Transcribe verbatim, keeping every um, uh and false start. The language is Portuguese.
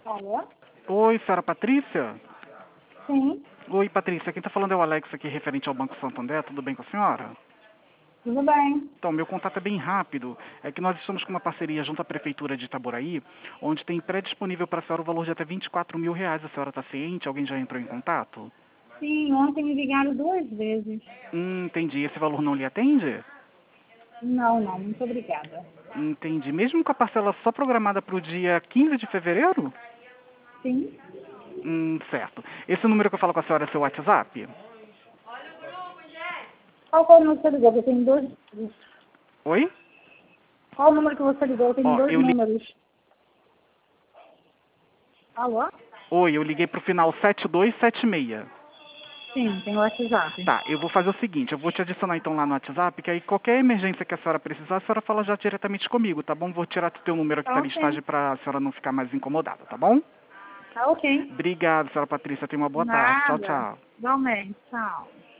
Alô? Oi, senhora Patrícia? Sim, Oi, Patrícia. Quem tá falando é o Alex aqui, referente ao Banco Santander. Tudo bem com a senhora? tudo bem. Então, meu contato é bem rápido. É que nós estamos com uma parceria junto à Prefeitura de Itaboraí, onde tem pré-disponível para a senhora o valor de até vinte e quatro mil reais. A senhora está ciente? Alguém já entrou em contato? Sim, ontem me ligaram duas vezes. Hum, entendi. Esse valor não lhe atende? Não, não, muito obrigada. Entendi. Mesmo com a parcela só programada para o dia quinze de fevereiro? Sim. Hum, certo. Esse número que eu falo com a senhora é seu WhatsApp? Qual foi o número que você ligou? Eu tenho dois. Oi? Qual o número que você ligou? Eu tenho Ó, dois eu li... números. Alô? Oi, eu liguei pro final sete dois sete seis. Sim, tem o WhatsApp. Tá, eu vou fazer o seguinte, eu vou te adicionar então lá no WhatsApp, que aí qualquer emergência que a senhora precisar, a senhora fala já diretamente comigo, tá bom? Vou tirar o teu número aqui Tá da listagem ok. pra senhora não ficar mais incomodada, tá bom? Tá ok. Obrigado, senhora Patrícia. Tenha uma boa tarde. Tchau, Nada. tchau. Igualmente. Tchau.